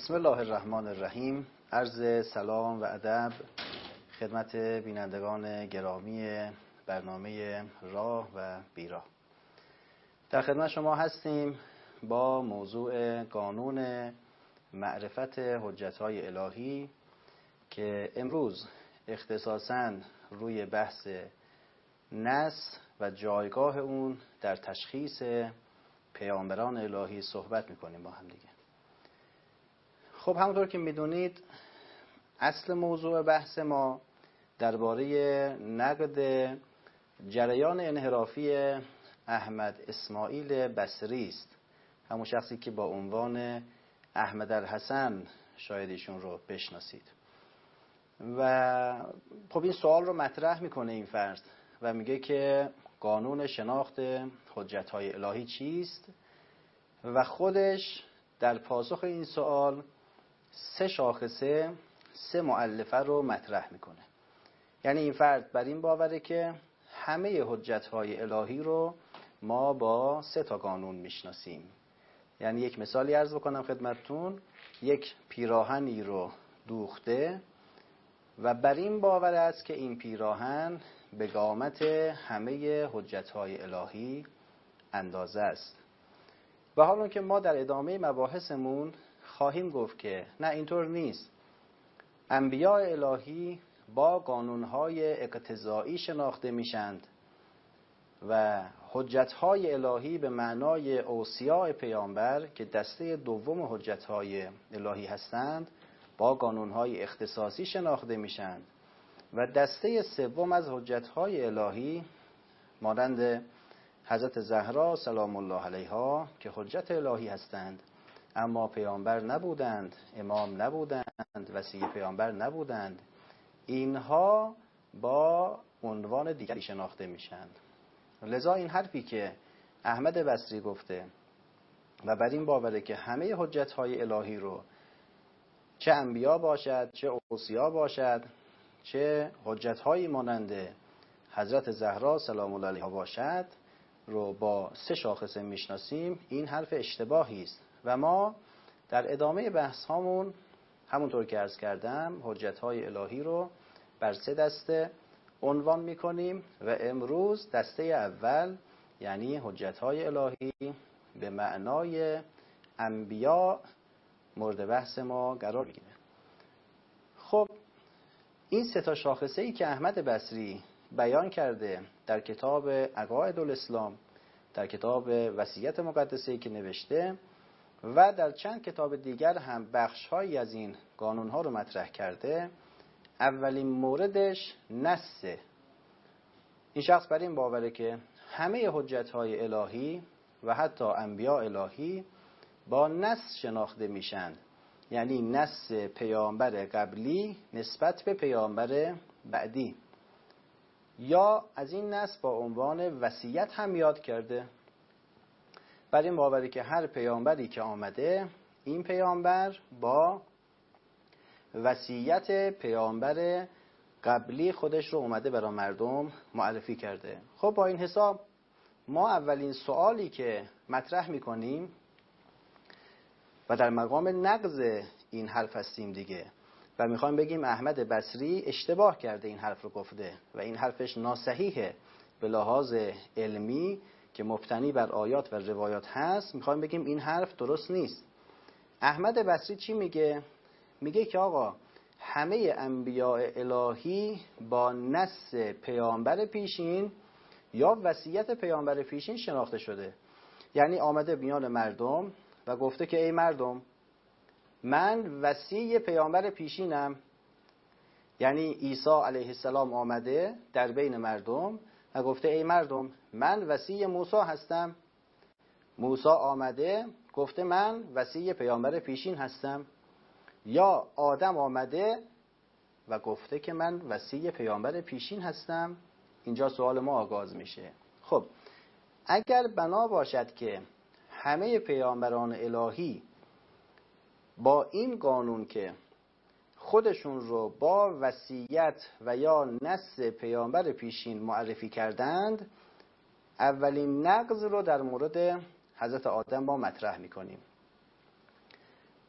بسم الله الرحمن الرحیم. عرض سلام و ادب خدمت بینندگان گرامی برنامه راه و بیراه. در خدمت شما هستیم با موضوع قانون معرفت حجت‌های الهی که امروز اختصاصاً روی بحث نص و جایگاه اون در تشخیص پیامبران الهی صحبت می‌کنیم با هم دیگه. خب همونطور که میدونید اصل موضوع بحث ما درباره نقد جریان انحرافی احمد اسماعیل بصری است، همون شخصی که با عنوان احمد الحسن شاید ایشون رو بشناسید. و خب این سوال رو مطرح میکنه این فرد و میگه که قانون شناخت حجت‌های الهی چیست و خودش در پاسخ این سوال سه شاخصه، سه مؤلفه رو مطرح میکنه. یعنی این فرد بر این باوره که همه حجت‌های الهی رو ما با سه تا قانون میشناسیم. یعنی یک مثالی عرض بکنم خدمتتون، یک پیراهنی رو دوخته و بر این باور است که این پیراهن به قامت همه حجت‌های الهی اندازه است. و حالا که ما در ادامه مباحثمون خواهیم گفت که نه اینطور نیست. انبیاء الهی با قانون‌های اقتضایی شناخته میشند و حجت‌های الهی به معنای اوصیاء پیامبر که دسته دوم حجت‌های الهی هستند با قانون‌های اختصاصی شناخته میشند و دسته سوم از حجت‌های الهی مانند حضرت زهرا سلام الله علیها که حجت الهی هستند اما پیامبر نبودند، امام نبودند، وصی پیامبر نبودند، اینها با عنوان دیگری شناخته میشند. لذا این حرفی که احمد بصری گفته و بر این باوره که همه حجت‌های الهی رو چه انبیا باشد، چه اوصیا باشد، چه حجت‌هایی مانند حضرت زهرا سلام الله علیها باشد رو با سه شاخصه میشناسیم، این حرف اشتباهی است و ما در ادامه بحث هامون همونطور که عرض کردم حجت‌های الهی رو بر سه دسته عنوان میکنیم و امروز دسته اول یعنی حجت‌های الهی به معنای انبیا مورد بحث ما قرار میگیره. خب این سه تا شاخصه‌ای که احمد بصری بیان کرده در کتاب عقاید الاسلام، در کتاب وصیت مقدسه‌ای که نوشته و در چند کتاب دیگر هم بخش‌هایی از این قانون‌ها رو مطرح کرده، اولین موردش نصه. این شخص بر این باوره که همه حجت‌های الهی و حتی انبیاء الهی با نص شناخته میشن، یعنی نص پیامبر قبلی نسبت به پیامبر بعدی، یا از این نص با عنوان وصیت هم یاد کرده. بر این باوره که هر پیامبری که آمده این پیامبر با وصیت پیامبر قبلی خودش رو اومده برای مردم معرفی کرده. خب با این حساب ما اولین سوالی که مطرح میکنیم و در مقام نقض این حرف هستیم دیگه و میخوایم بگیم احمد بصری اشتباه کرده این حرف رو گفته و این حرفش ناصحیحه به لحاظ علمی که مبتنی بر آیات و روایات هست، میخوایم بگیم این حرف درست نیست. احمد بصری چی میگه؟ میگه که آقا همه انبیاء الهی با نص پیامبر پیشین یا وصیت پیامبر پیشین شناخته شده. یعنی آمده میان مردم و گفته که ای مردم من وصی پیامبر پیشینم. یعنی عیسی علیه السلام آمده در بین مردم و گفته ای مردم من وصی موسی هستم. موسی آمده گفته من وصی پیامبر پیشین هستم. یا آدم آمده و گفته که من وصی پیامبر پیشین هستم. اینجا سوال ما آغاز میشه. خب اگر بنا باشد که همه پیامبران الهی با این قانون که خودشون رو با وصیت و یا نص پیامبر پیشین معرفی کردند، اولین نقض رو در مورد حضرت آدم با مطرح میکنیم.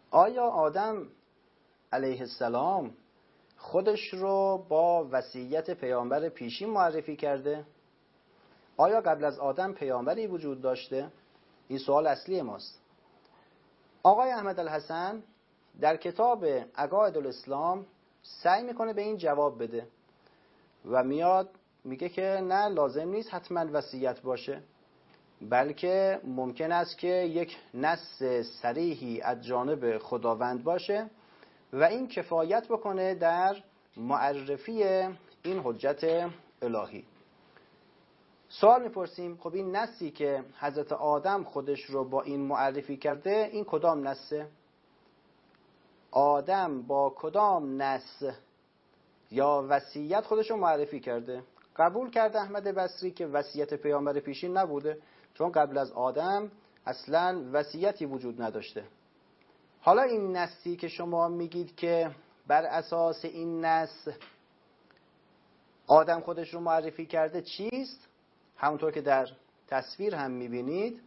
آیا آدم علیه السلام خودش رو با وصیت پیامبر پیشین معرفی کرده؟ آیا قبل از آدم پیامبری وجود داشته؟ این سوال اصلی ماست. آقای احمد الحسن در کتاب عقاید الاسلام سعی میکنه به این جواب بده و میاد میگه که نه، لازم نیست حتما وصیت باشه، بلکه ممکن است که یک نص صریحی از جانب خداوند باشه و این کفایت بکنه در معرفی این حجت الهی. سوال میپرسیم خب این نصی که حضرت آدم خودش رو با این معرفی کرده، این کدام نصه؟ آدم با کدام نص یا وصیت خودش رو معرفی کرده؟ قبول کرده احمد بصری که وصیت پیامبر پیشین نبوده، چون قبل از آدم اصلا وصیتی وجود نداشته. حالا این نصی که شما میگید که بر اساس این نص آدم خودش رو معرفی کرده چیست؟ همونطور که در تصویر هم میبینید،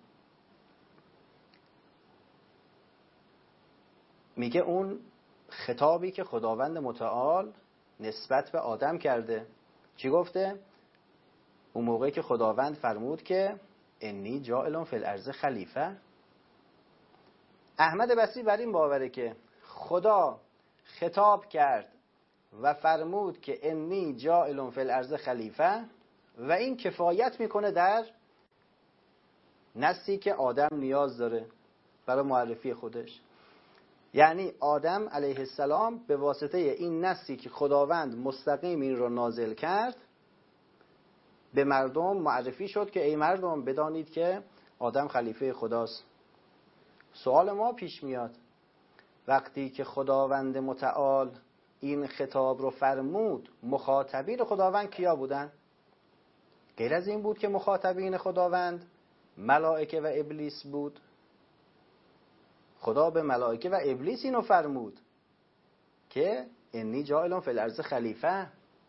میگه اون خطابی که خداوند متعال نسبت به آدم کرده. چی گفته؟ اون موقعی که خداوند فرمود که انی جاعل فی الارض خلیفه. احمد بصری بر این باوره که خدا خطاب کرد و فرمود که انی جاعل فی الارض خلیفه و این کفایت میکنه در نصی که آدم نیاز داره برای معرفی خودش. یعنی آدم علیه السلام به واسطه این نصی که خداوند مستقیم این رو نازل کرد به مردم معرفی شد که ای مردم بدانید که آدم خلیفه خداست. سوال ما پیش میاد، وقتی که خداوند متعال این خطاب رو فرمود، مخاطبین خداوند کیا بودن؟ غیر از این بود که مخاطبین خداوند ملائکه و ابلیس بود. خدا به ملائکه و ابلیس اینو فرمود که انی جاعل فی الارض خلیفه.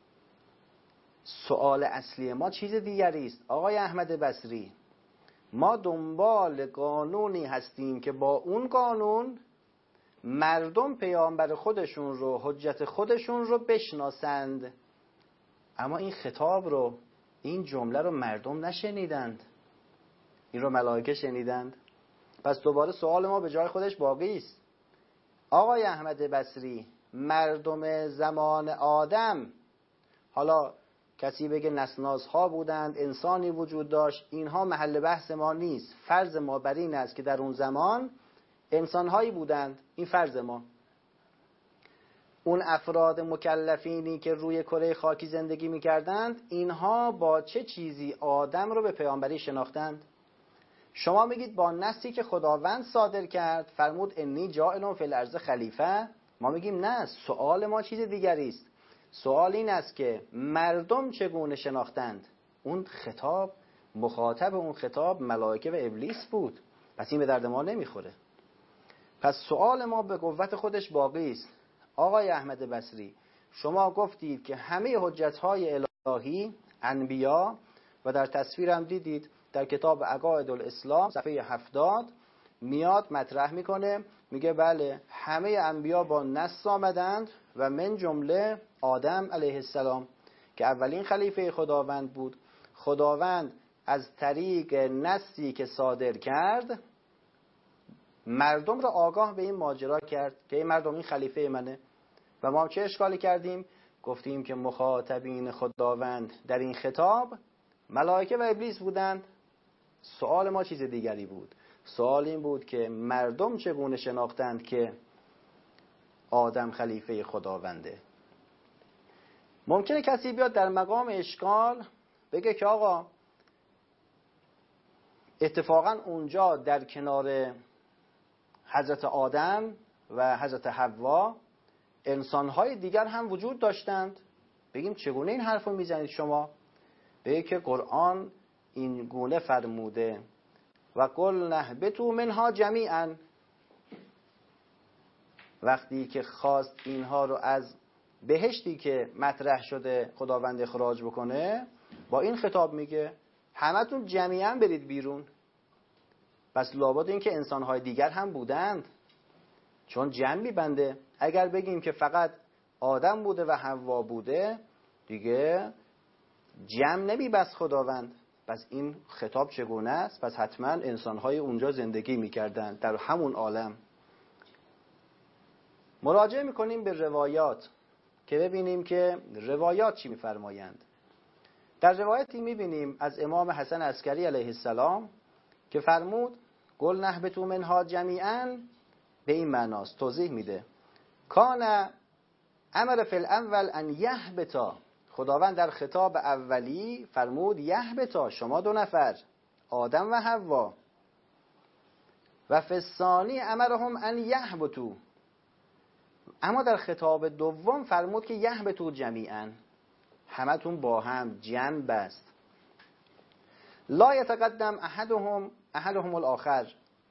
سوال اصلی ما چیز دیگری است. آقای احمد بصری، ما دنبال قانونی هستیم که با اون قانون مردم پیامبر خودشون رو، حجت خودشون رو بشناسند، اما این خطاب رو، این جمله رو مردم نشنیدند، این رو ملائکه شنیدند. پس دوباره سوال ما به جای خودش باقی است. آقای احمد بصری، مردم زمان آدم، حالا کسی بگه نسناس‌ها بودند، انسانی وجود داشت، اینها محل بحث ما نیست. فرض ما بر این است که در اون زمان انسان‌هایی بودند، این فرض ما. اون افراد مکلفینی که روی کره خاکی زندگی می‌کردند، اینها با چه چیزی آدم رو به پیامبری شناختند؟ شما میگید با نصی که خداوند صادر کرد، فرمود انی جاعل فی الارض خلیفه. ما میگیم نه، سوال ما چیز دیگری است. سوال این است که مردم چگونه شناختند؟ اون خطاب، مخاطب اون خطاب ملائکه و ابلیس بود. پس این به درد ما نمیخوره. پس سوال ما به قوت خودش باقی است. آقای احمد بصری، شما گفتید که همه حجت‌های الهی انبیا، و در تصویرم دیدید در کتاب عقاید الاسلام صفحه 70 میاد مطرح میکنه، میگه بله همه انبیا با نص آمدند و من جمله آدم علیه السلام که اولین خلیفه خداوند بود. خداوند از طریق نصی که صادر کرد مردم را آگاه به این ماجرا کرد که این مردم این خلیفه منه. و ما چه اشکالی کردیم؟ گفتیم که مخاطبین خداوند در این خطاب ملائکه و ابلیس بودند. سوال ما چیز دیگری بود. سوال این بود که مردم چگونه شناختند که آدم خلیفه خداونده. ممکنه کسی بیاد در مقام اشکال بگه که آقا اتفاقا اونجا در کنار حضرت آدم و حضرت حوا انسانهای دیگر هم وجود داشتند. بگیم چگونه این حرف رو میزنید شما؟ بگه که قرآن این گونه فرموده و قل اهبطوا منها جمیعا. وقتی که خواست اینها رو از بهشتی که مطرح شده خداوند اخراج بکنه، با این خطاب میگه همتون جمیعا برید بیرون. پس لابد این که انسانهای دیگر هم بودند، چون جمع میبنده. اگر بگیم که فقط آدم بوده و حوا بوده دیگه جمع نمیبست خداوند. پس این خطاب چگونه است؟ پس حتما انسانهای اونجا زندگی میکردن در همون عالم. مراجعه میکنیم به روایات که ببینیم که روایات چی میفرمایند. در روایتی میبینیم از امام حسن عسکری علیه السلام که فرمود قل نهبطوا منها جمیعا، به این معناست، توضیح میده. کان امر فی الاول ان یهبطا، خداوند در خطاب اولی فرمود یهبطا، شما دو نفر آدم و حوا، و فی الثانی امرهم ان یهبطوا، اما در خطاب دوم فرمود که یهبطوا جمیعا، همتون با هم جمع بست. لا یتقدم احدهم الاخر،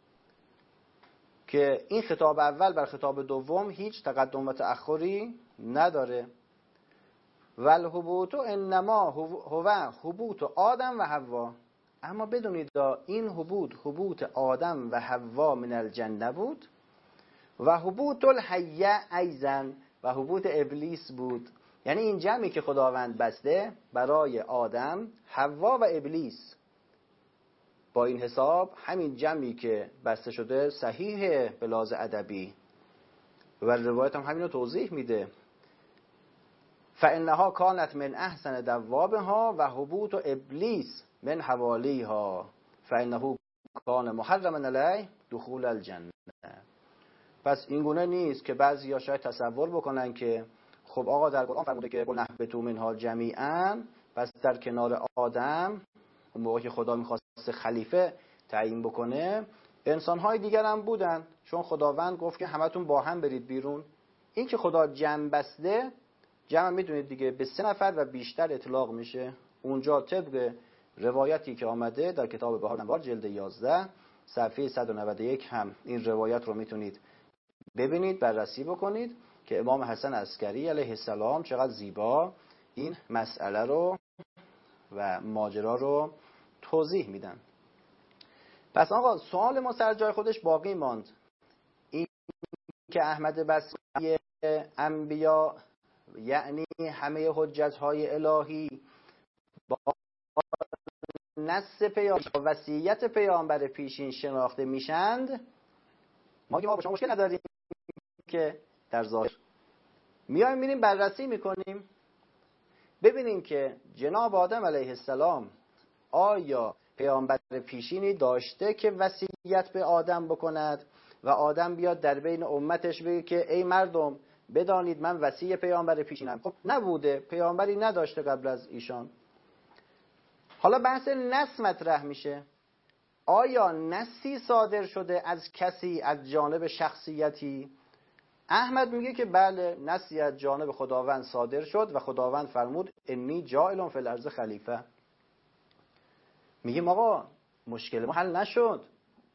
که این خطاب اول بر خطاب دوم هیچ تقدم و تأخری نداره. والهبوط انما هو هبوط آدم و حوا، اما بدونید این هبوط آدم و حوا من الجنه بود و هبوط الحیه ایضا، و هبوط ابلیس بود. یعنی این جمعی که خداوند بسته برای آدم، حوا و ابلیس، با این حساب همین جمعی که بسته شده صحیحه به لحاظ ادبی و روایت هم همین رو توضیح میده. فانها کانت من احسن دوابها و هبوط ابلیس من حوالیها فانه کان محرما علیه دخول الجنه. پس این گونه نیست که بعضیا شاید تصور بکنن که خب آقا در قرآن فرموده که قل نهبطوا منها جمیعا، پس در کنار آدم اون موقع که خدا میخواست خلیفه تعیین بکنه انسانهای دیگر هم بودن، چون خداوند گفت که همتون با هم برید بیرون. این که خدا جمع بسته، جمع میدونید دیگه به 3 نفر و بیشتر اطلاق میشه. اونجا طبق روایتی که آمده در کتاب بهار انوار جلد 11 صفحه 191 هم این روایت رو میتونید ببینید، بررسی بکنید که امام حسن عسکری علیه السلام چقدر زیبا این مسئله رو و ماجرا رو توضیح میدن. پس آقا سوال ما سر جای خودش باقی ماند، این که احمد بصری انبیا یعنی همه حجت‌های الهی با نص پیامبر و وصیت پیامبر پیشین شناخته میشند، ما با شما مشکل نداریم که در ظاهر میایم میریم بررسی میکنیم ببینیم که جناب آدم علیه السلام آیا پیامبر پیشینی داشته که وصیت به آدم بکند و آدم بیاد در بین امتش بگه که ای مردم بدانید من وصی پیامبر پیشینم؟ خب نبوده، پیامبری نداشته قبل از ایشان. حالا بحث نص مطرح میشه. آیا نصی صادر شده از کسی از جانب شخصیتی؟ احمد میگه که بله، نصی از جانب خداوند صادر شد و خداوند فرمود انی جاعل فی الارض خلیفه. میگیم آقا مشکل ما حل نشد.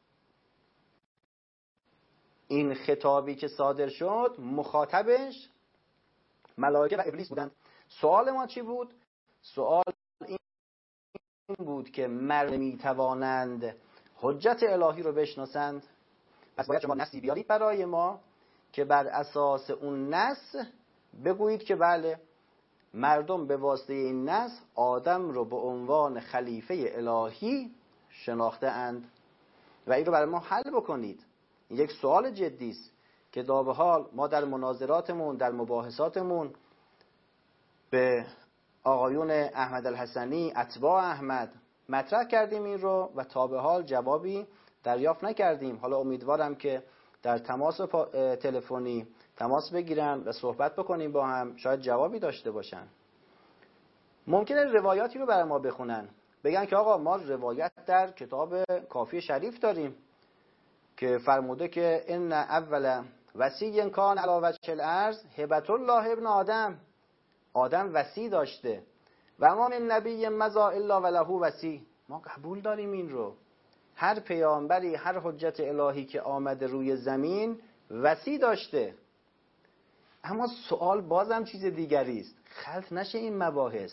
این خطابی که صادر شد مخاطبش ملائکه و ابلیس بودند. سوال ما چی بود؟ سوال این بود که مردم میتوانند حجت الهی رو بشناسند. پس باید شما نصی بیارید برای ما که بر اساس اون نص بگویید که بله مردم به واسطه این نص آدم رو به عنوان خلیفه الهی شناخته اند و این رو برای ما حل بکنید. این یک سوال جدی است که تا به حال ما در مناظراتمون در مباحثاتمون به آقایون احمد الحسنی اتباع احمد مطرح کردیم این رو و تا به حال جوابی دریافت نکردیم. حالا امیدوارم که در تماس تلفنی تماس بگیرن و صحبت بکنیم با هم، شاید جوابی داشته باشن. ممکنه روایاتی رو برای ما بخونن، بگن که آقا ما روایت در کتاب کافی شریف داریم که فرموده که ان اول وصی کان علی وجه الارض هبة الله ابن آدم. آدم وصی داشته و ما من نبی مضى الا وله وصی. ما قبول داریم این رو. هر پیامبری هر حجت الهی که آمده روی زمین وصی داشته. اما سوال بازم چیز دیگری است، خلط نشه این مباحث.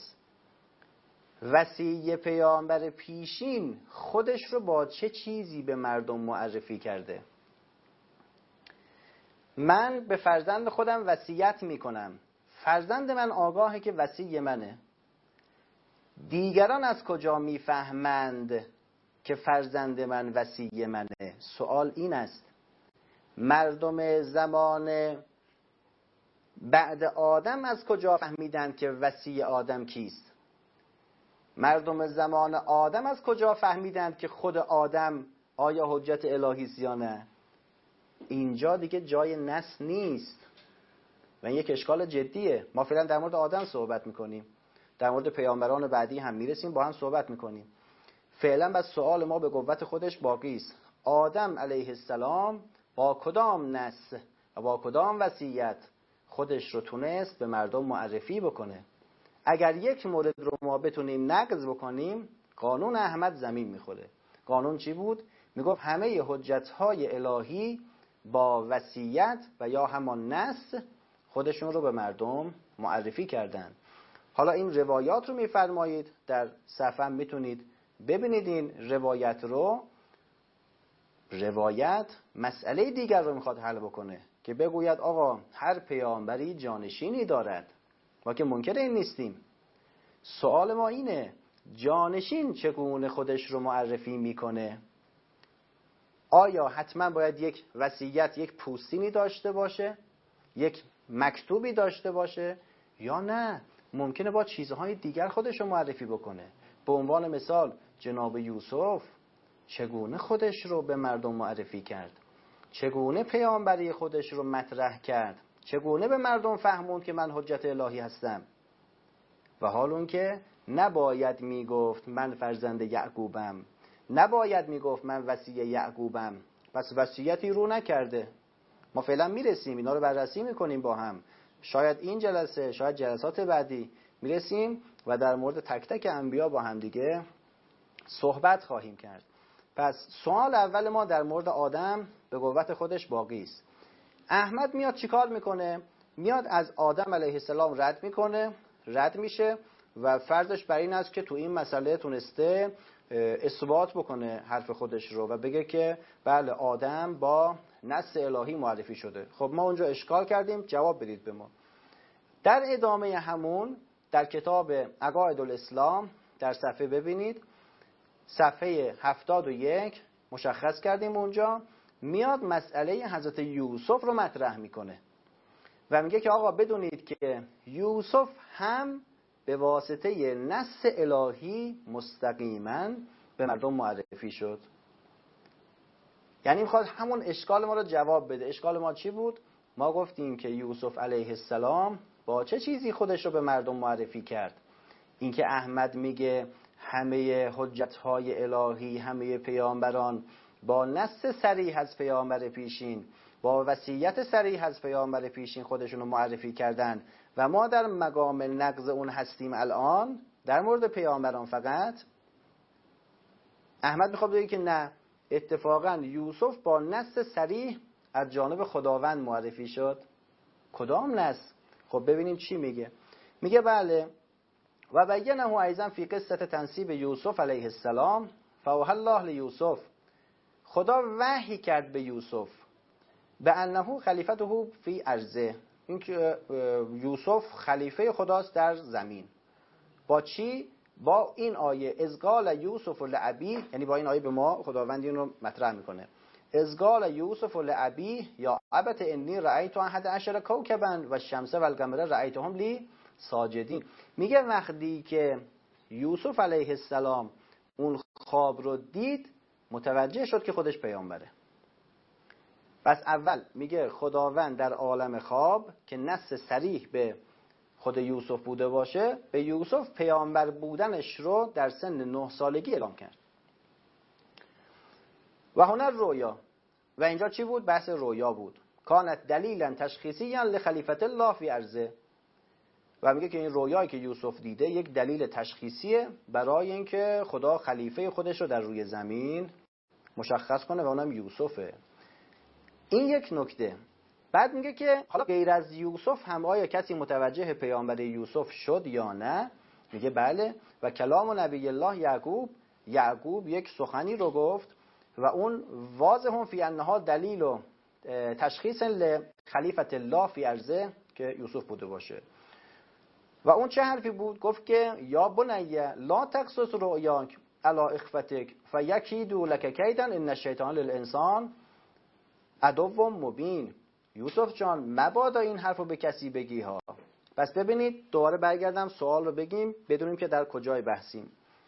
وصی پیامبر پیشین خودش رو با چه چیزی به مردم معرفی کرده؟ من به فرزند خودم وصیت میکنم، فرزند من آگاهه که وصی منه. دیگران از کجا میفهمند که فرزند من وصی منه؟ سوال این است، مردم زمان بعد آدم از کجا فهمیدند که وصی آدم کیست؟ مردم زمان آدم از کجا فهمیدند که خود آدم آیا حجت الهی است یا نه؟ اینجا دیگه جای نص نیست و این یک اشکال جدیه. ما فعلا در مورد آدم صحبت میکنیم، در مورد پیامبران بعدی هم میرسیم، با هم صحبت میکنیم. فعلا بس سوال ما به قوت خودش باقی است. آدم علیه السلام با کدام نص و با کدام وصیت خودش رو تونست به مردم معرفی بکنه؟ اگر یک مورد رو ما بتونیم نقض بکنیم، قانون احمد زمین میخوره. قانون چی بود؟ میگفت همه حجت‌های الهی با وصیت و یا همان نص خودشون رو به مردم معرفی کردن. حالا این روایات رو میفرمایید، در صفحه میتونید ببینید این روایت رو. روایت مسئله دیگر رو میخواد حل بکنه که بگوید آقا هر پیامبری جانشینی دارد، ما که منکر این نیستیم. سوال ما اینه، جانشین چگونه خودش رو معرفی میکنه؟ آیا حتما باید یک وصیت، یک پوستینی داشته باشه، یک مکتوبی داشته باشه، یا نه ممکنه با چیزهای دیگر خودش رو معرفی بکنه؟ به عنوان مثال جناب یوسف چگونه خودش رو به مردم معرفی کرد؟ چگونه پیامبری خودش رو مطرح کرد؟ چگونه به مردم فهموند که من حجت الهی هستم؟ و حال اون که نباید میگفت من فرزند یعقوبم، نباید میگفت من وصی یعقوبم، پس وصیتی رو نکرده. ما فعلا میرسیم اینا رو بررسی میکنیم با هم، شاید این جلسه، شاید جلسات بعدی میرسیم و در مورد تک تک انبیا با هم دیگه صحبت خواهیم کرد. پس سوال اول ما در مورد آدم به قوت خودش باقی است. احمد میاد چیکار میکنه؟ میاد از آدم علیه السلام رد میشه و فرضش بر این است که تو این مسئله تونسته اثبات بکنه حرف خودش رو و بگه که بله آدم با نص الهی معرفی شده. خب ما اونجا اشکال کردیم، جواب بدید به ما. در ادامه همون در کتاب عقاید الاسلام در صفحه ببینید، صفحه 71 مشخص کردیم اونجا میاد مسئله حضرت یوسف رو مطرح میکنه و میگه که آقا بدونید که یوسف هم به واسطه نص الهی مستقیما به مردم معرفی شد. یعنی میخواد همون اشکال ما رو جواب بده. اشکال ما چی بود؟ ما گفتیم که یوسف علیه السلام با چه چیزی خودش رو به مردم معرفی کرد؟ اینکه احمد میگه همه حجت‌های الهی، همه پیامبران با نص صریح از پیامبر پیشین، با وصیت صریح از پیامبر پیشین خودشون رو معرفی کردن و ما در مقام نقض اون هستیم الان در مورد پیامبران. فقط احمد میخواد بگه که نه، اتفاقا یوسف با نص صریح از جانب خداوند معرفی شد. کدام نص؟ خب ببینیم چی میگه. میگه بله و بینه ایضا فی قصه تنصیب یوسف علیه السلام فاوحی الله لیوسف، خدا وحی کرد به یوسف به انه خلیفته فی ارضه، اینکه یوسف خلیفه خداست در زمین. با چی؟ با این آیه اذ قال یوسف لابی، یعنی با این آیه به ما خداوند این رو مطرح میکنه. اذ قال یوسف لابی یا ابت انی رأیت 11 کوکبا و الشمس و القمر رأیتهم لی ساجدین. میگه وقتی که یوسف علیه السلام اون خواب رو دید متوجه شد که خودش پیامبره. پس اول میگه خداوند در عالم خواب که نص صریح به خود یوسف بوده باشه، به یوسف پیامبر بودنش رو در سن 9 سالگی اعلام کرد. و هنر رویا، و اینجا چی بود؟ بحث رویا بود. کانت دلیلا تشخیصیا لخلیفت الله فی ارضه، و میگه که این رویایی که یوسف دیده یک دلیل تشخیصیه برای اینکه خدا خلیفه خودش رو در روی زمین مشخص کنه و اونم یوسفه. این یک نکته. بعد میگه که حالا غیر از یوسف هم آیا کسی متوجه پیامبر یوسف شد یا نه؟ میگه بله. و کلام نبی الله یعقوب یک سخنی رو گفت و اون واضح فی انها دلیل و تشخیص لخلیفت الله فی ارضه که یوسف بوده باشه. و اون چه حرفی بود؟ گفت که یا بنی لا تقصص رؤیاک علی اخوتک فیکیدوا لک کیدا ان الشیطان للانسان عدو مبین. یوسف جان مبادا این حرفو به کسی بگی ها. پس ببینید دوباره برگردم سوال رو بگیم بدونیم که در کجای بحثیم.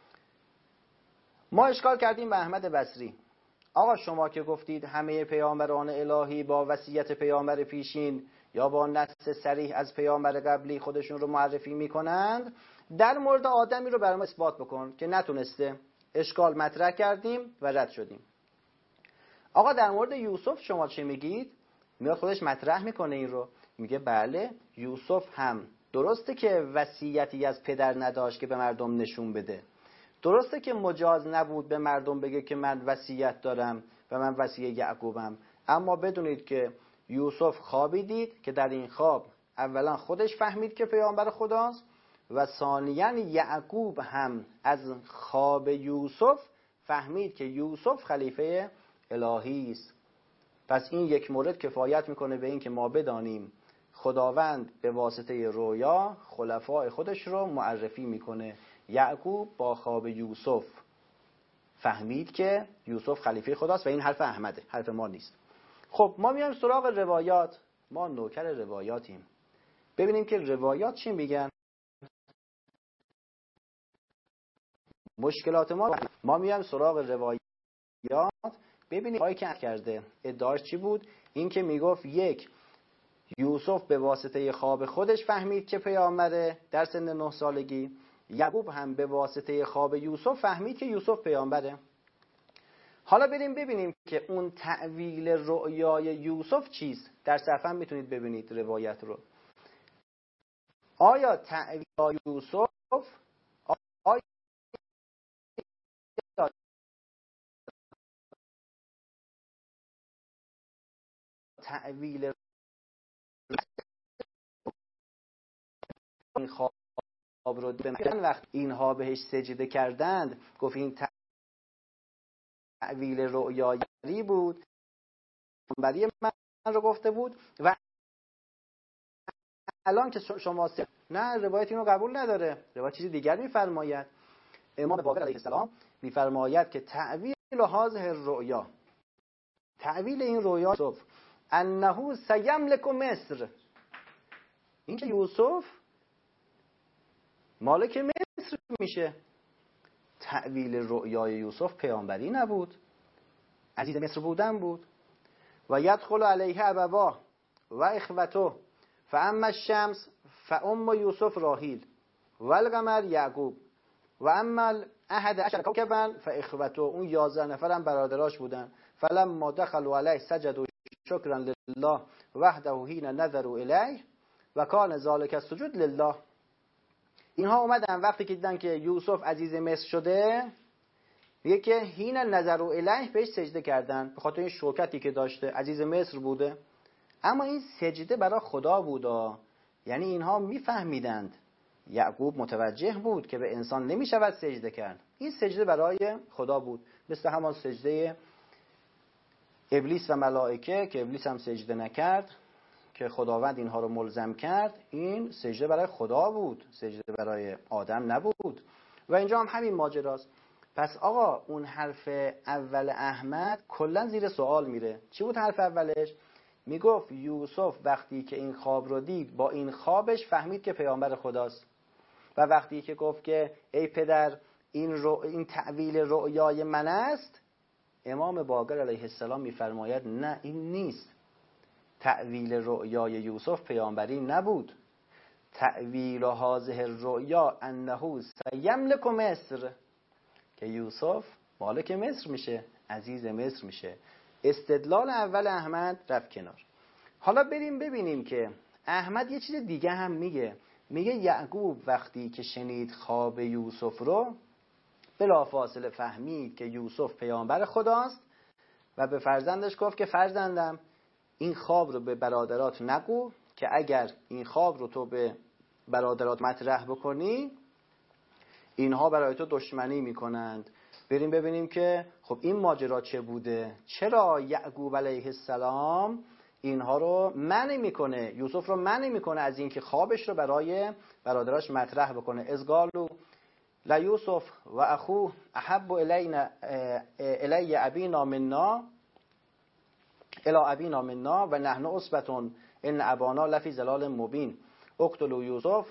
ما اشکال کردیم به احمد بصری. آقا شما که گفتید همه پیامبران الهی با وصیت پیامبر پیشین یا با نص صریح از پیامبر قبلی خودشون رو معرفی میکنند، در مورد آدمی رو برام اثبات بکن که نتونسته. اشکال مطرح کردیم و رد شدیم. آقا در مورد یوسف شما چه میگید؟ میاد خودش مطرح میکنه این رو، میگه بله یوسف هم درسته که وصیتی از پدر نداشت که به مردم نشون بده، درسته که مجاز نبود به مردم بگه که من وصیت دارم و من وصیه یعقوبم، اما بدونید که یوسف خوابی دید که در این خواب اولا خودش فهمید که پیامبر خداست و ثانیاً یعقوب هم از خواب یوسف فهمید که یوسف خلیفه الهی است. پس این یک مورد کفایت میکنه به این که ما بدانیم خداوند به واسطه رویا خلفای خودش رو معرفی میکنه. یعقوب با خواب یوسف فهمید که یوسف خلیفه خداست و این حرف احمده، حرف ما نیست. خب ما میایم سراغ روایات. ما نوکر روایاتیم. ببینیم که روایات چی میگن. مشکلات ما میایم سراغ روایات ببینیم آیه که کرده ادعاش چی بود. این که میگفت یک، یوسف به واسطه خواب خودش فهمید که پیامبره در سن 9 سالگی. یعقوب هم به واسطه خواب یوسف فهمید که یوسف پیامبره. حالا بریم ببینیم که اون تأویل رؤیای یوسف چیست. در صفحه میتونید ببینید روایت رو. آیا تأویل یوسف آیا تأویل این خواب رو دیدن وقت اینها بهش سجده کردند گفت این تأویل رؤیایی بود برای من رو گفته بود و الان که شما نه روایت اینو قبول نداره، روایت چیزی دیگر میفرماید. امام باقر علیه السلام میفرماید که تأویل هذه الرؤیا، تأویل این رؤیا یوسف انه سیملک مصر، این که یوسف مالک مصر میشه. تأویل رؤیای یوسف پیامبری نبود، عزیز مصر بودن بود. و یدخل علیه ابواه و اخوته فاما الشمس فام یوسف راحیل و القمر یعقوب و اما 11 کوكبا فاخوته، اون 11 نفرم برادراش بودن. فلما دخلوا علیه سجدوا شکرا لله وحده حین نظروا الیه و کان ذلک السجود لله. اینها اومدن وقتی که دیدن که یوسف عزیز مصر شده، میگه که حین نظروا الیه بهش سجده کردن به خاطر این شوکتی که داشته، عزیز مصر بوده. اما این سجده برای خدا بودا، یعنی اینها میفهمیدند، یعقوب متوجه بود که به انسان نمیشود سجده کرد، این سجده برای خدا بود. مثل همان سجده ابلیس و ملائکه که ابلیس هم سجده نکرد که خداوند اینها رو ملزم کرد، این سجده برای خدا بود، سجده برای آدم نبود. و اینجا هم همین ماجراست. پس آقا اون حرف اول احمد کلا زیر سوال میره. چی بود حرف اولش؟ میگفت یوسف وقتی که این خواب رو دید با این خوابش فهمید که پیامبر خداست و وقتی که گفت که ای پدر این تأویل رؤیای من است، امام باقر علیه السلام میفرماید نه این نیست. تأویل رؤیای یوسف پیامبری نبود. تأویل هذه الرؤیا انه سیملک مصر، که یوسف مالک مصر میشه، عزیز مصر میشه. استدلال اول احمد رفت کنار. حالا بریم ببینیم که احمد یه چیز دیگه هم میگه. میگه یعقوب وقتی که شنید خواب یوسف رو بلافاصله فهمید که یوسف پیامبر خداست و به فرزندش گفت که فرزندم این خواب رو به برادرات نگو که اگر این خواب رو تو به برادرات مطرح بکنی اینها برای تو دشمنی میکنند بریم ببینیم که خب این ماجرا چه بوده، چرا یعقوب علیه السلام اینها رو منع میکنه، یوسف رو منع میکنه از اینکه خوابش رو برای برادراش مطرح بکنه. از قالو لا یوسف و اخوه احب الی ابینا منا الی ابینا منا و نحن عصبة ان ابانا لفی ضلال مبین اقتلوا یوسف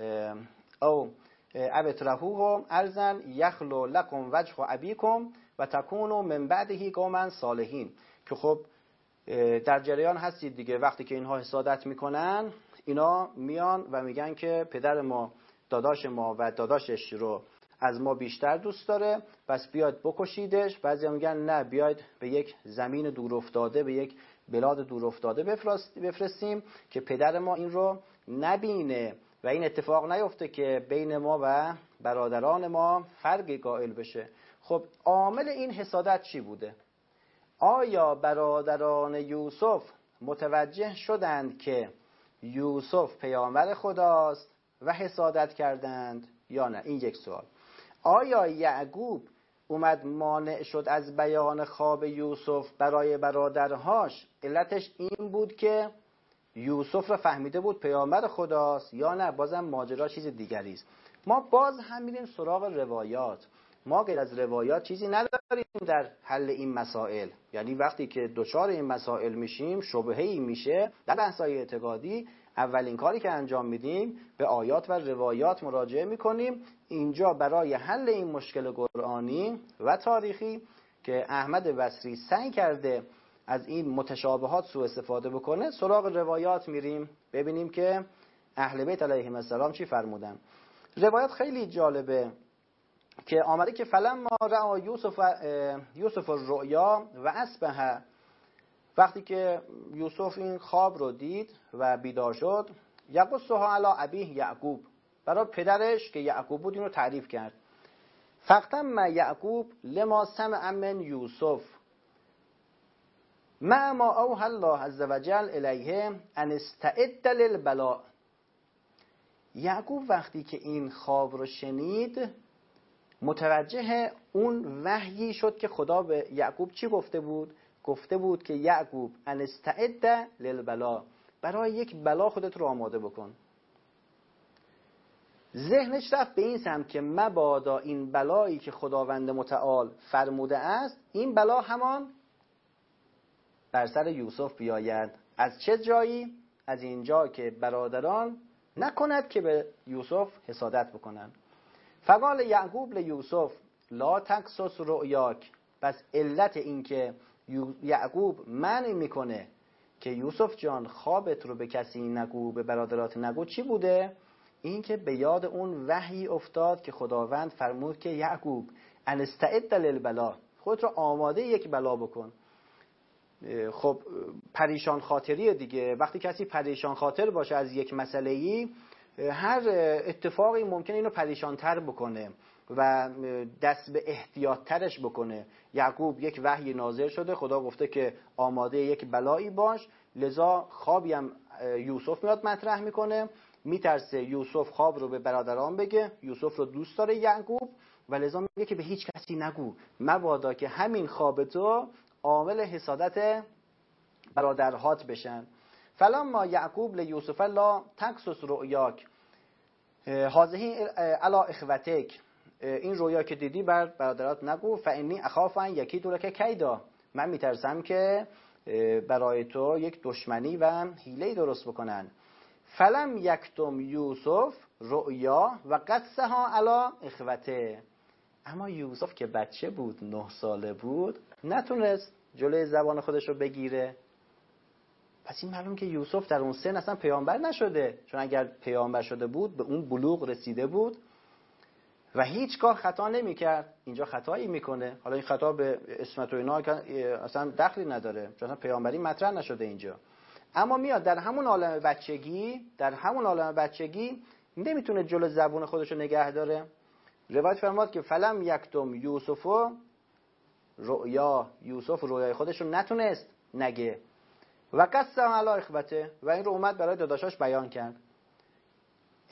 او ابترحوه ارضا یخلو لکم وجه ابیکم و تکونوا من بعده قوما صالحین. که خب در جریان هستید دیگه، وقتی که اینها حسادت میکنن اینا میان و میگن که پدر ما داداش ما و داداشش رو از ما بیشتر دوست داره، پس بیاید بکشیدش. بعضی میگن نه، بیاید به یک زمین دور افتاده، به یک بلاد دور افتاده بفرستیم که پدر ما این رو نبینه و این اتفاق نیفته که بین ما و برادران ما فرقی قائل بشه. خب عامل این حسادت چی بوده؟ آیا برادران یوسف متوجه شدند که یوسف پیامبر خداست و حسادت کردند یا نه؟ این یک سوال. آیا یعقوب اومد مانع شد از بیان خواب یوسف برای برادرهاش، علتش این بود که یوسف را فهمیده بود پیامبر خداست یا نه؟ بازم ماجرا چیز دیگری است. ما باز هم میریم سراغ روایات، ما غیر از روایات چیزی نداریم در حل این مسائل. یعنی وقتی که دچار این مسائل میشیم، شبهه‌ای میشه در بحث‌های اعتقادی، اولین کاری که انجام میدیم به آیات و روایات مراجعه میکنیم. اینجا برای حل این مشکل قرآنی و تاریخی که احمد بصری سعی کرده از این متشابهات سوء استفاده بکنه، سراغ روایات میریم ببینیم که اهل بیت علیهم السلام چی فرمودن. روایات خیلی جالبه که آمده که فلما رأى یوسف الرؤیا و اصبح، وقتی که یوسف این خواب رو دید و بیدار شد، یقصها علی ابیه یعقوب، برای پدرش که یعقوب بود این رو تعریف کرد. فاغتم یعقوب لما سمع من یوسف ما اوحى الله عز وجل الیه ان استعد للبلاء. یعقوب وقتی که این خواب رو شنید متوجه اون وحیی شد که خدا به یعقوب چی گفته بود؟ گفته بود که یعقوب ان استعد للبلاء، برای یک بلا خودت رو آماده بکن. ذهنش رفت به این سمت که مبادا این بلایی که خداوند متعال فرموده است، این بلا همان بر سر یوسف بیاید. از چه جایی؟ از اینجا که برادران نکند که به یوسف حسادت بکنن. فقال یعقوب لیوسف لا تقصص رؤیاک. پس علت این که یعقوب منع میکنه که یوسف جان خوابت رو به کسی نگو، به برادرات نگو، چی بوده؟ این که به یاد اون وحی افتاد که خداوند فرمود که یعقوب ان استعد للبلا، خودت رو آماده یک بلا بکن. خب پریشان خاطری دیگه، وقتی کسی پریشان خاطر باشه از یک مسئله‌ای، هر اتفاقی ممکنه اینو پریشان تر بکنه و دست به احتیاط ترش بکنه. یعقوب یک وحی نازل شده، خدا گفته که آماده یک بلایی باش، لذا خوابی هم یوسف میاد مطرح میکنه، میترسه یوسف خواب رو به برادران بگه، یوسف رو دوست داره یعقوب و لذا میگه که به هیچ کسی نگو، مبادا که همین خواب تو عامل حسادت برادرهات بشن. فلما یعقوب لیوسف لا تقصص رؤیاک هذه علی اخوتک، این رویا که دیدی بر برادرات نگو، فانی اخاف ان یکیدوا لک کیدا، من میترسم که برای تو یک دشمنی و حیله درست بکنن. فلم یکتم یوسف رؤیا و قصها علی اخوته. اما یوسف که بچه بود، 9 ساله بود، نتونست جلوی زبان خودش رو بگیره. پس این معلوم که یوسف در اون سن اصلا پیامبر نشده، چون اگر پیامبر شده بود به اون بلوغ رسیده بود و هیچگاه خطا نمی‌کرد. اینجا خطایی میکنه، حالا این خطا به اسمت و اینا اصلا دخلی نداره، چون اصلا پیامبری مطرح نشده اینجا. اما میاد در همون عالم بچگی نمیتونه جلو زبون خودش رو نگه داره. روایت فرماد که فلم یکتم یوسف رؤیا، یوسف رویای خودش رو نتونست نگه و قصه علی اخوته، و این رو اومد برای داداشاش بیان کرد.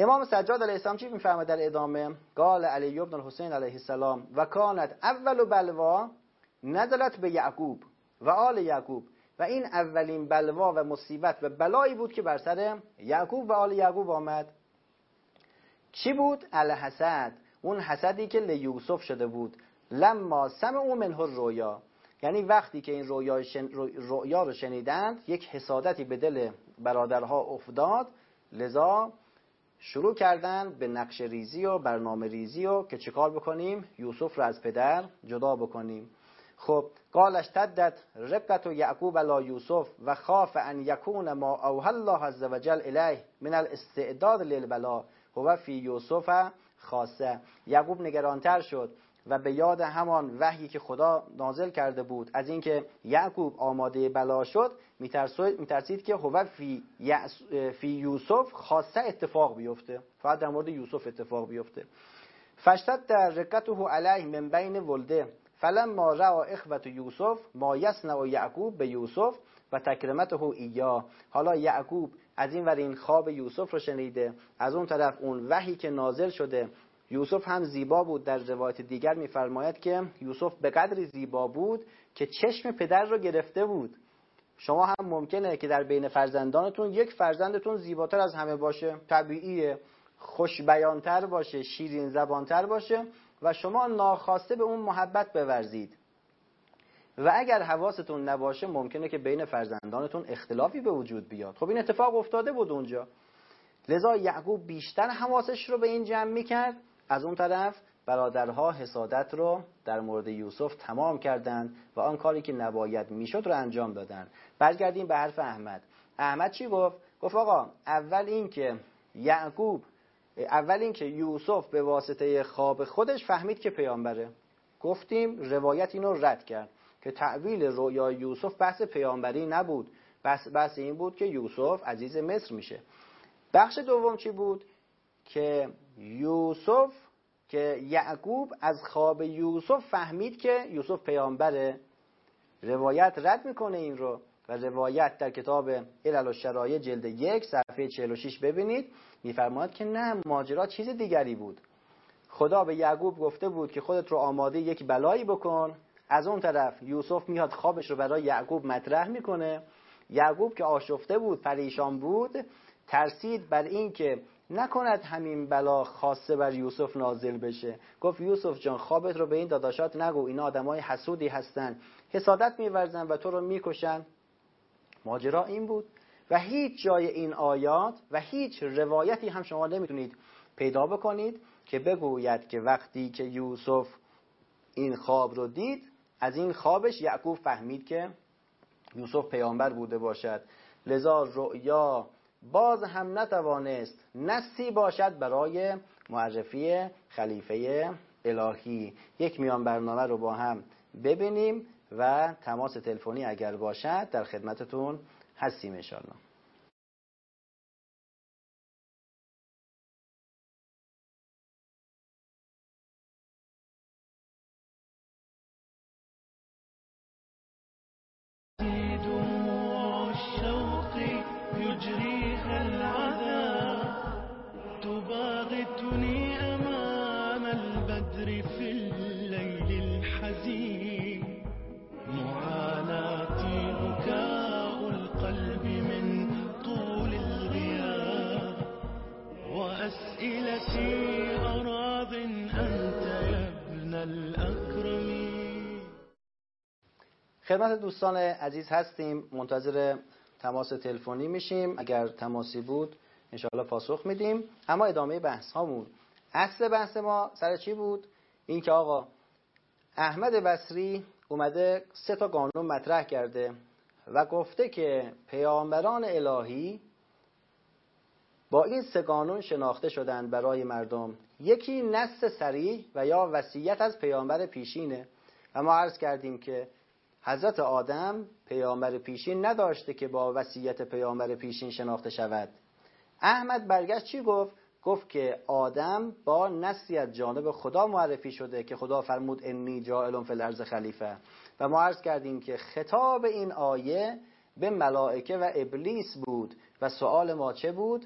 امام سجاد علیه السلام چی میفرماید در ادامه؟ قال علی بن الحسین علیه السلام و کانت اول بلوا نزلت به یعقوب و آل یعقوب، و این اولین بلوا و مصیبت و بلایی بود که بر سر یعقوب و آل یعقوب آمد. چی بود؟ الحسد، اون حسدی که لیوسف شده بود. لما سمعوا منه الرؤیا، یعنی وقتی که این رؤیا رو شنیدند یک حسادتی به دل برادرها افتاد، لذا شروع کردن به نقشه ریزی و برنامه ریزی و که چیکار بکنیم؟ یوسف رو از پدر جدا بکنیم. خب قالش تدت رقت یعقوب علی یوسف و خاف ان یکون ما اوحى الله عز وجل الیه من الاستعداد للبلا هو فی یوسف خاصه. یعقوب نگرانتر شد و به یاد همان وحی که خدا نازل کرده بود از اینکه یعقوب آماده بلا شد میترسید که هو فی یوسف خاصه اتفاق بیفته، فقط در مورد یوسف اتفاق بیفته. فشتد در رقته علیه من بین ولده فلما رأى اخوة یوسف ما یصنع یعقوب به یوسف و تکرمته ایاه. حالا یعقوب از این ور این خواب یوسف رو شنیده، از اون طرف اون وحی که نازل شده. یوسف هم زیبا بود، در روایت دیگر می‌فرماید که یوسف به قدری زیبا بود که چشم پدر رو گرفته بود. شما هم ممکنه که در بین فرزندانتون یک فرزندتون زیباتر از همه باشه، طبیعیه، خوش بیانتر باشه، شیرین زبانتر باشه و شما ناخواسته به اون محبت بورزید. و اگر حواستون نباشه ممکنه که بین فرزندانتون اختلافی به وجود بیاد. خب این اتفاق افتاده بود اونجا. لذا یعقوب بیشتر حواسش رو به این جمع میکرد. از اون طرف برادرها حسادت رو در مورد یوسف تمام کردند و آن کاری که نباید میشد رو انجام دادن. برگردیم به حرف احمد. احمد چی گفت؟ گفت آقا اول این که یوسف به واسطه خواب خودش فهمید که پیامبره. گفتیم روایت اینو رد کرد که تعویل رویای یوسف بحث پیامبری نبود، بحث این بود که یوسف عزیز مصر میشه. بخش دوم چی بود؟ که یعقوب از خواب یوسف فهمید که یوسف پیامبره. روایت رد میکنه این رو و روایت در کتاب علل الشرایع جلد 1 صفحه 46 ببینید، میفرماید که نه، ماجرا چیز دیگری بود. خدا به یعقوب گفته بود که خودت رو آماده یک بلایی بکن. از اون طرف یوسف میاد خوابش رو برای یعقوب مطرح میکنه. یعقوب که آشفته بود، پریشان بود، ترسید بر این که نکند همین بلا خاصه بر یوسف نازل بشه. گفت یوسف جان خوابت رو به این داداشات نگو، اینا آدمای حسودی هستن، حسادت میورزن و تو رو میکشن. ماجرا این بود و هیچ جای این آیات و هیچ روایتی هم شما نمیتونید پیدا بکنید که بگوید که وقتی که یوسف این خواب رو دید، از این خوابش یعقوب فهمید که یوسف پیامبر بوده باشد. لذا رؤیا باز هم نتوانست نصی باشد برای معرفی خلیفه الهی. یک میان برنامه رو با هم ببینیم و تماس تلفنی اگر باشد در خدمتتون هستیم انشاءالله. خدمت دوستان عزیز هستیم، منتظر تماس تلفنی میشیم. اگر تماسی بود انشاءالله پاسخ میدیم. اما ادامه بحث هامون، اصل بحث ما سر چی بود؟ این که آقا احمد بصری اومده 3 قانون مطرح کرده و گفته که پیامبران الهی با این 3 قانون شناخته شدند برای مردم. یکی نص صریح و یا وصیت از پیامبر پیشینه و ما عرض کردیم که حضرت آدم پیامبر پیشین نداشته که با وصیت پیامبر پیشین شناخته شود. احمد برگشت چی گفت؟ گفت که آدم با نصی از جانب خدا معرفی شده که خدا فرمود انی جاعل فی الارض خلیفه و ما عرض کردیم که خطاب این آیه به ملائکه و ابلیس بود و سوال ما چه بود؟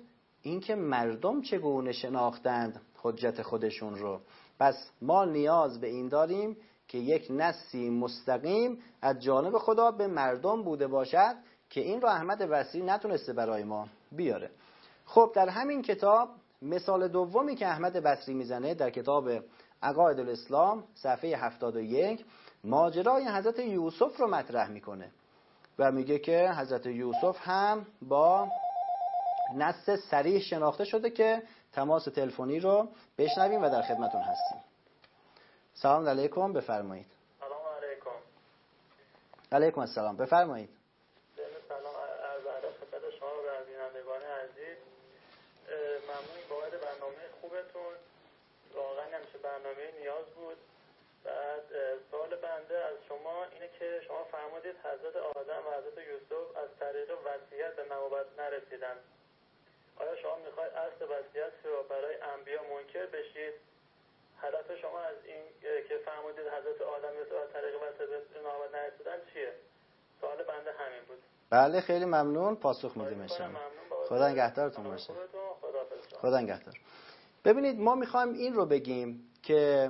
اینکه مردم چگونه شناختند حجت خودشون رو. پس ما نیاز به این داریم که یک نصی مستقیم از جانب خدا به مردم بوده باشد که این رو احمد بصری نتونسته برای ما بیاره. خب در همین کتاب مثال دومی که احمد بصری میزنه در کتاب عقاید الاسلام صفحه 71 ماجرای حضرت یوسف رو مطرح میکنه و میگه که حضرت یوسف هم با نص صریح شناخته شده که تماس تلفنی رو بشنویم و در خدمتون هستیم. سلام علیکم، بفرمایید. سلام علیکم. علیکم السلام، بفرمایید. سلام عرض ادب خدمت شما و بینندگان عزیز. ممنون بابت برنامه خوبتون. واقعا همیشه برنامه نیاز بود. بعد سوال بنده از شما اینه که شما فرمودید حضرت آدم و حضرت یوسف از طریق وصیت به نبوت نرسیدن. آیا شما میخواید اصل وصیت رو برای انبیا منکر بشید؟ هدف شما از این که فرمودید حضرت آدم از طریق وصیت به نبوت نرسیدن چیه؟ سوال بنده همین بود. بله خیلی ممنون، پاسخ میدیم انشاءالله. خدا نگهدارتون باشه. خدا نگهدار. ببینید ما میخوایم این رو بگیم که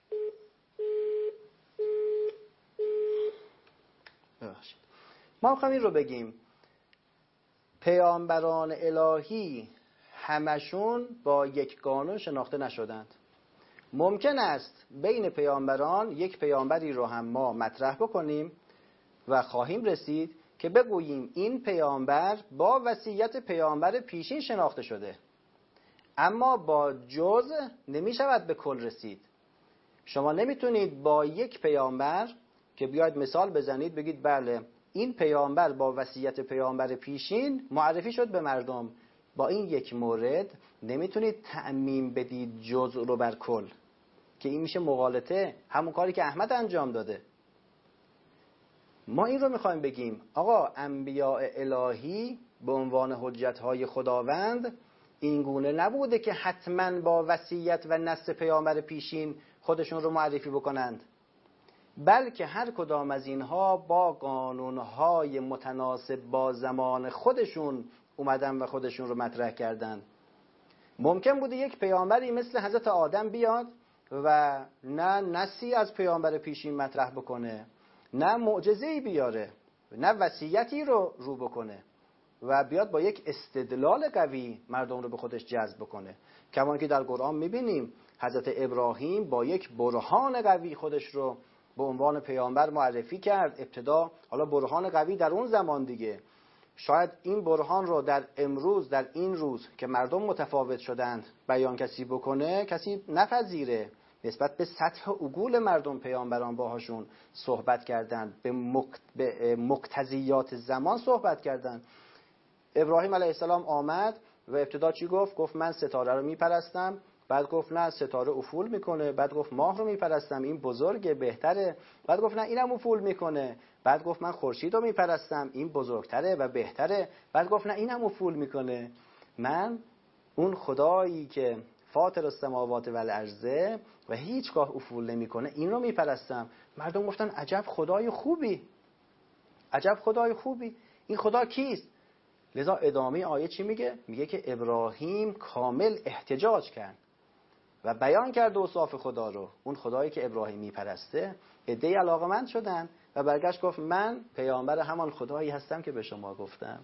پیامبران الهی همشون با یک قانون شناخته نشدند. ممکن است بین پیامبران یک پیامبری رو هم ما مطرح بکنیم و خواهیم رسید که بگوییم این پیامبر با وصیت پیامبر پیشین شناخته شده، اما با جز نمی شود به کل رسید. شما نمیتونید با یک پیامبر که بیاید مثال بزنید بگید بله این پیامبر با وصیت پیامبر پیشین معرفی شد به مردم، با این یک مورد نمیتونید تعمیم بدید جز رو بر کل، که این میشه مغالطه، همون کاری که احمد انجام داده. ما این رو میخوایم بگیم آقا انبیاء الهی به عنوان حجت‌های خداوند این گونه نبوده که حتما با وصیت و نص پیامبر پیشین خودشون رو معرفی بکنند، بلکه هر کدام از اینها با قانونهای متناسب با زمان خودشون اومدن و خودشون رو مطرح کردن. ممکن بوده یک پیامبری مثل حضرت آدم بیاد و نه نصی از پیامبر پیشین مطرح بکنه، نه معجزه‌ای بیاره، نه وصیتی رو بکنه و بیاد با یک استدلال قوی مردم رو به خودش جذب بکنه. کما که در قرآن میبینیم حضرت ابراهیم با یک برهان قوی خودش رو به عنوان پیامبر معرفی کرد. ابتدا حالا برهان قوی در اون زمان دیگه، شاید این برهان رو در امروز در این روز که مردم متفاوت شدند بیان کسی بکنه کسی نپذیره. نسبت به سطح عقول مردم پیامبران باهاشون صحبت کردند، به مقتضیات زمان صحبت کردند. ابراهیم علیه السلام آمد و ابتدا چی گفت؟ گفت من ستاره رو میپرستم. بعد گفت نه ستاره افول میکنه. بعد گفت ماه رو میپرستم، این بزرگه بهتره. بعد گفت نه اینم افول میکنه. بعد گفت من خورشید رو میپرستم، این بزرگتره و بهتره. بعد گفت نه اینم افول میکنه، من اون خدایی که فاطر السماوات و الارض و هیچگاه افول نمیکنه این رو میپرستم. مردم گفتن عجب خدای خوبی، عجب خدای خوبی، این خدا کیست؟ لذا ادامه آیه چی میگه؟ میگه که ابراهیم کامل احتجاج کرد و بیان کرد اوصاف خدا رو. اون خدایی که ابراهیم میپرسته عده‌ای علاقه‌مند شدن و برگشت گفت من پیامبر همان خدایی هستم که به شما گفتم.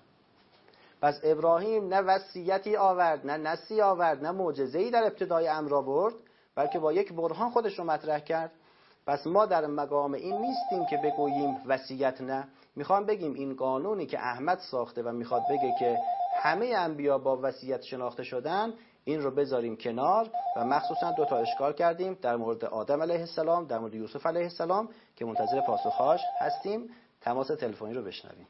پس ابراهیم نه وصیتی آورد، نه نصی آورد، نه معجزه‌ای در ابتدای امر آورد، بلکه با یک برهان خودش رو مطرح کرد. پس ما در مقام این نیستیم که بگوییم وصیت نه. میخوام بگیم این قانونی که احمد ساخته و میخواد بگه که همه انبیا با وصیت شناخته شدن، این رو بذاریم کنار و مخصوصا 2 تا اشکال کردیم در مورد آدم علیه السلام، در مورد یوسف علیه السلام که منتظر پاسخهاش هستیم. تماس تلفنی رو بشنویم.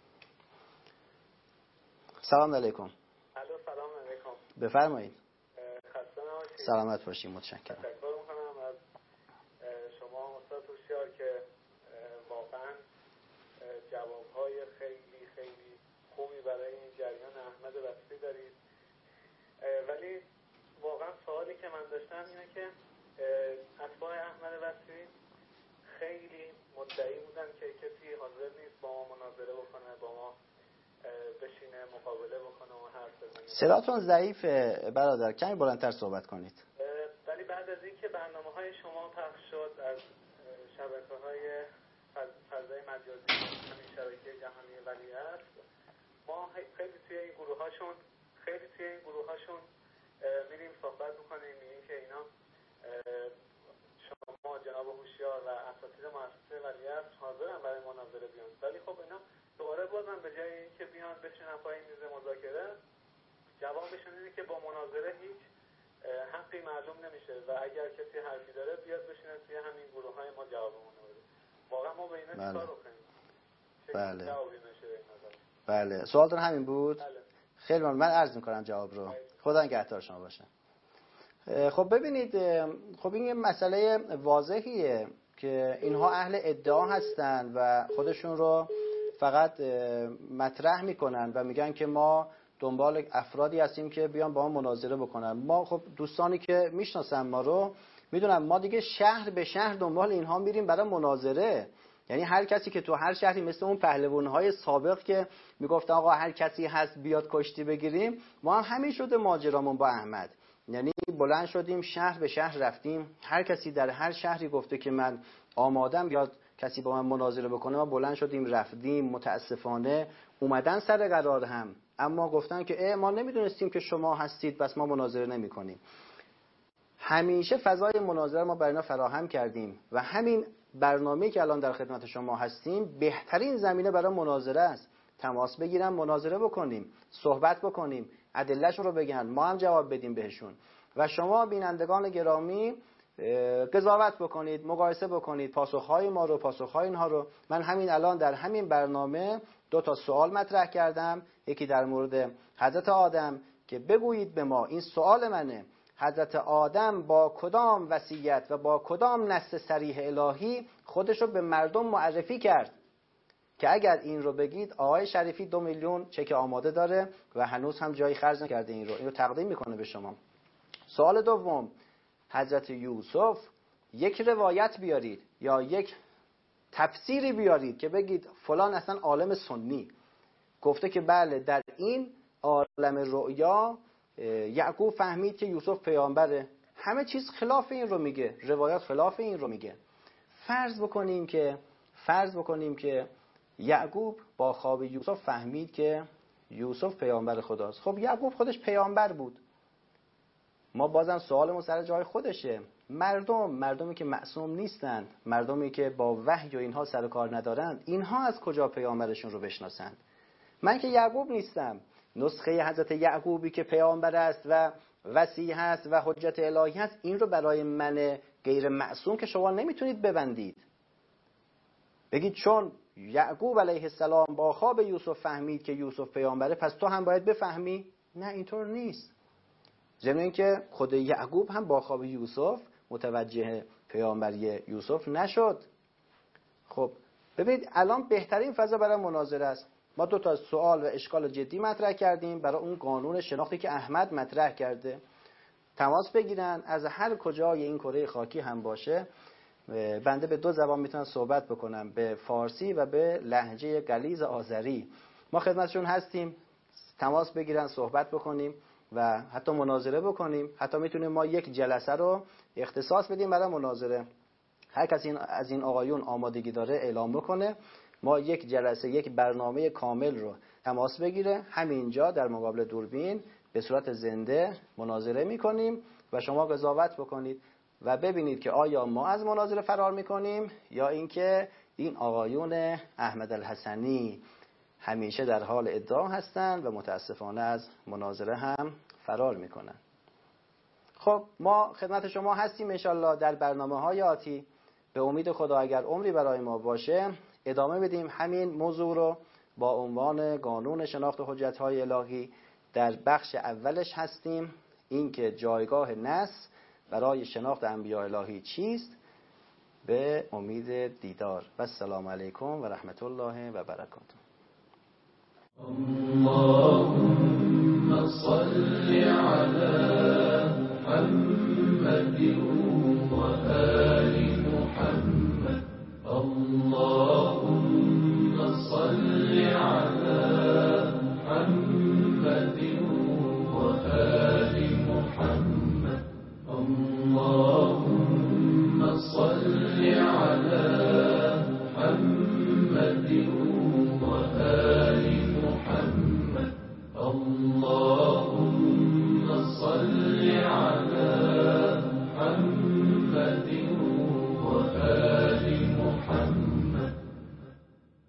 سلام علیکم. الو سلام علیکم. بفرمایید. خسته نباشید. سلامت باشید. متشکرم. تشکر می‌کنم از شما استاد هوشیار که واقعا جواب‌های خیلی خیلی خوبی برای این جریان احمد بصری دارید. ولی واقعا سوالی که من داشتم اینه که اتباع احمد بصری خیلی مدعی بودن که کسی حاضر نیست با ما مناظره بکنه، با ما بشینه مقابله بکنه و حرف بزنه. صداتون ضعیفه برادر، کمی بلندتر صحبت کنید. ولی بعد از اینکه برنامه‌های شما پخش شد از شبکه‌های فضای مجازی، همین شبکه جهانی ولیعصر، ما خیلی توی این گروه‌هاشون میریم صحبت می‌کنیم، میگیم که اینا شما جناب هوشیار و اساتید مؤسسه ولیعصر حاضرن برای مناظره بیان، ولی خب اینا دوباره بازم به جای اینکه بیان بشینن پای میز مذاکره، جوابشون اینه که با مناظره هیچ حقی معلوم نمیشه و اگر کسی حرفی داره بیاد بشینه توی همین گروه‌های ما جوابمون بده. واقعا ما به اینا چیکار بکنیم؟ بله. جوابی نشه به نظر. بله، سوالتون همین بود؟ بله. خیلی ممنون، من عرض می‌کنم جواب رو. خدا نگهدار شما باشه. خب ببینید، خب این یه مسئله واضحیه که اینها اهل ادعا هستن و خودشون رو فقط مطرح میکنن و میگن که ما دنبال افرادی هستیم که بیان با ما مناظره بکنن. ما خب دوستانی که میشناسن ما رو میدونن ما دیگه شهر به شهر دنبال اینها میریم برای مناظره. یعنی هر کسی که تو هر شهری، مثل اون پهلوان‌های سابق که میگفتن آقا هر کسی هست بیاد کشتی بگیریم، ما هم همین شده ماجرامون با احمد. یعنی بلند شدیم شهر به شهر رفتیم، هر کسی در هر شهری گفته که من آمادم بیاد کسی با من مناظره بکنه، ما بلند شدیم رفتیم. متاسفانه اومدن سر قرار هم، اما گفتن که ما نمیدونستیم که شما هستید بس ما مناظره نمی کنیم. همیشه فضای مناظره ما برای اینا فراهم کردیم و همین برنامه‌ای که الان در خدمت شما هستیم بهترین زمینه برای مناظره است. تماس بگیرن، مناظره بکنیم، صحبت بکنیم، ادله‌شون رو بگن، ما هم جواب بدیم بهشون و شما بینندگان گرامی قضاوت بکنید، مقایسه بکنید پاسخهای ما رو، پاسخهای اینها رو. من همین الان در همین برنامه 2 سوال مطرح کردم، یکی در مورد حضرت آدم که بگویید به ما، این سوال منه، حضرت آدم با کدام وصیت و با کدام نص صریح الهی خودش رو به مردم معرفی کرد که اگر این رو بگید آقای شریفی 2 میلیون چک آماده داره و هنوز هم جایی خرج نکرده این رو تقدیم میکنه به شما. سوال دوم، حضرت یوسف یک روایت بیارید یا یک تفسیری بیارید که بگید فلان اصلا عالم سنی گفته که بله در این عالم رؤیا یعقوب فهمید که یوسف پیامبره. همه چیز خلاف این رو میگه، روایات خلاف این رو میگه. فرض بکنیم که یعقوب با خواب یوسف فهمید که یوسف پیامبر خداست. خب یعقوب خودش پیامبر بود. ما بازم سوالمون سر جای خودشه. مردمی که معصوم نیستند، مردمی که با وحی و اینها سر و کار ندارند، اینها از کجا پیامبرشون رو بشناسند؟ من که یعقوب نیستم، نسخه حضرت یعقوبی که پیامبر است و وصی هست و حجت الهی هست، این رو برای من غیر معصوم که شما نمیتونید ببندید. بگید چون یعقوب علیه السلام با خواب یوسف فهمید که یوسف پیامبره پس تو هم باید بفهمی. نه، اینطور نیست. ضمن اینکه خود یعقوب هم با خواب یوسف متوجه پیامبری یوسف نشد. خب ببینید الان بهترین فضا برای مناظره است. ما 2 سوال و اشکال جدی مطرح کردیم برای اون قانون شناختی که احمد مطرح کرده. تماس بگیرن از هر کجای این کره خاکی هم باشه. بنده به 2 زبان میتونم صحبت بکنم، به فارسی و به لهجه غلیظ آذری. ما خدمتشون هستیم، تماس بگیرن، صحبت بکنیم و حتی مناظره بکنیم. حتی میتونیم ما یک جلسه رو اختصاص بدیم برای مناظره. هر کسی از این آقایون آمادگی داره اعلام بکنه، ما یک جلسه، یک برنامه کامل رو تماس بگیره، همینجا در مقابل دوربین به صورت زنده مناظره میکنیم و شما قضاوت بکنید و ببینید که آیا ما از مناظره فرار میکنیم یا اینکه این آقایون احمد الحسنی همیشه در حال ادعا هستند و متاسفانه از مناظره هم فرار میکنن. خب ما خدمت شما هستیم انشالله در برنامه‌های آتی. به امید خدا اگر عمری برای ما باشه ادامه بدیم همین موضوع رو با عنوان قانون شناخت حجت‌های الهی. در بخش اولش هستیم، این که جایگاه نص برای شناخت انبیاء الهی چیست. به امید دیدار و السلام علیکم و رحمت الله و برکاته. اللهم صل علی